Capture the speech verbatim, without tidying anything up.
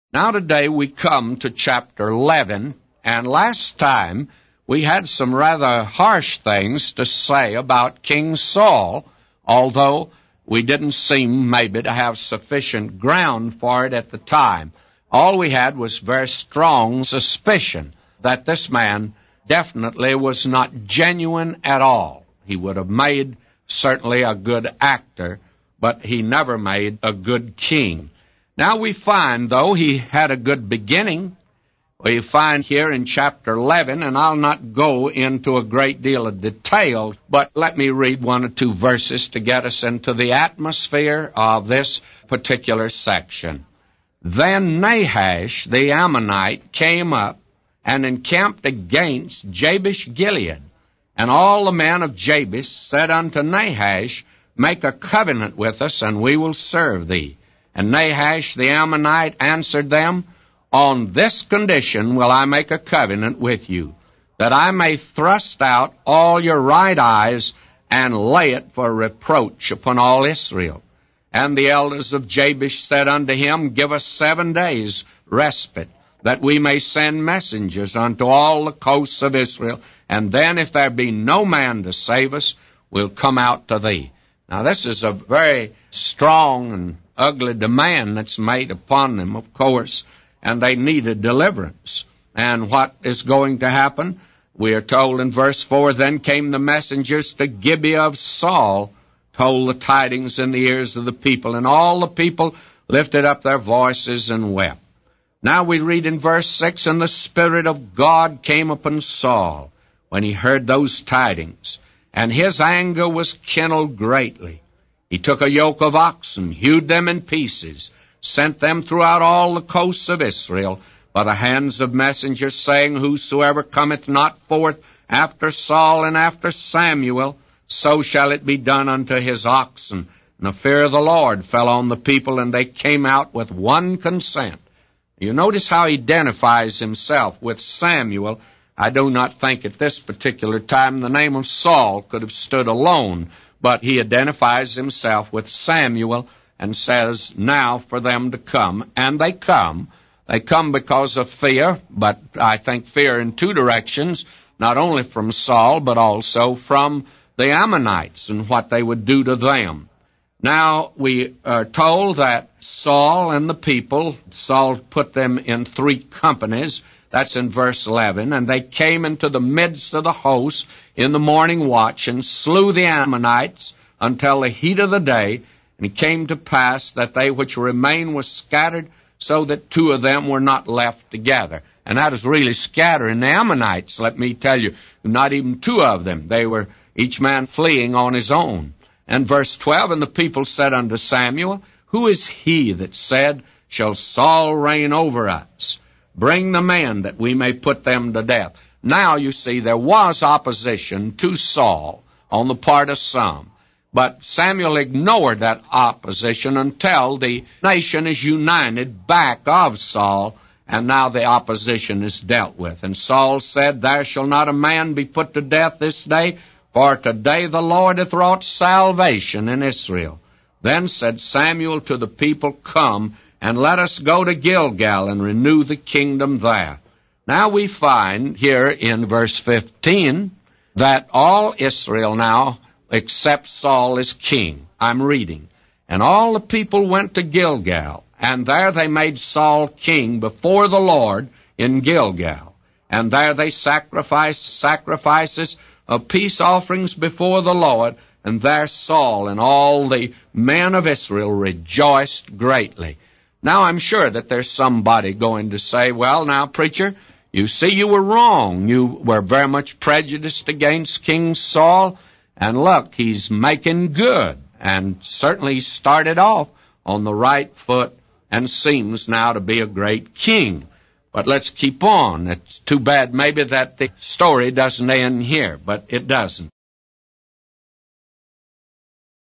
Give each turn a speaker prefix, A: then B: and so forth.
A: Now today we come to chapter eleven, and last time we had some rather harsh things to say about King Saul, although we didn't seem maybe to have sufficient ground for it at the time. All we had was very strong suspicion that this man definitely was not genuine at all. He would have made certainly a good actor, but he never made a good king. Now we find, though, he had a good beginning. We find here in chapter eleven, and I'll not go into a great deal of detail, but let me read one or two verses to get us into the atmosphere of this particular section. Then Nahash the Ammonite came up and encamped against Jabesh-Gilead. And all the men of Jabesh said unto Nahash, Make a covenant with us, and we will serve thee. And Nahash the Ammonite answered them, On this condition will I make a covenant with you, that I may thrust out all your right eyes and lay it for reproach upon all Israel. And the elders of Jabesh said unto him, Give us seven days respite, that we may send messengers unto all the coasts of Israel, and then if there be no man to save us, we'll come out to thee. Now this is a very strong and ugly demand that's made upon them, of course, and they needed deliverance. And what is going to happen? We are told in verse four, Then came the messengers to Gibeah of Saul, told the tidings in the ears of the people, and all the people lifted up their voices and wept. Now we read in verse six, And the Spirit of God came upon Saul when he heard those tidings, and his anger was kindled greatly. He took a yoke of oxen, hewed them in pieces, sent them throughout all the coasts of Israel by the hands of messengers, saying, Whosoever cometh not forth after Saul and after Samuel, so shall it be done unto his oxen. And the fear of the Lord fell on the people, and they came out with one consent. You notice how he identifies himself with Samuel. I do not think at this particular time the name of Saul could have stood alone, but he identifies himself with Samuel and says, Now for them to come. And they come. They come because of fear, but I think fear in two directions, not only from Saul, but also from the Ammonites and what they would do to them. Now, we are told that Saul and the people, Saul put them in three companies. That's in verse eleven. And they came into the midst of the host in the morning watch and slew the Ammonites until the heat of the day. And it came to pass that they which remained were scattered, so that two of them were not left together. And that is really scattering the Ammonites, let me tell you. Not even two of them. They were each man fleeing on his own. And verse twelve, And the people said unto Samuel, Who is he that said, Shall Saul reign over us? Bring the men that we may put them to death. Now, you see, there was opposition to Saul on the part of some. But Samuel ignored that opposition until the nation is united back of Saul, and now the opposition is dealt with. And Saul said, There shall not a man be put to death this day, for today the Lord hath wrought salvation in Israel. Then said Samuel to the people, Come, and let us go to Gilgal and renew the kingdom there. Now we find here in verse fifteen that all Israel now except Saul is king. I'm reading. And all the people went to Gilgal, and there they made Saul king before the Lord in Gilgal. And there they sacrificed sacrifices of peace offerings before the Lord, and there Saul and all the men of Israel rejoiced greatly. Now I'm sure that there's somebody going to say, Well, now, preacher, you see you were wrong. You were very much prejudiced against King Saul, and look, he's making good, and certainly started off on the right foot and seems now to be a great king. But let's keep on. It's too bad maybe that the story doesn't end here, but it doesn't.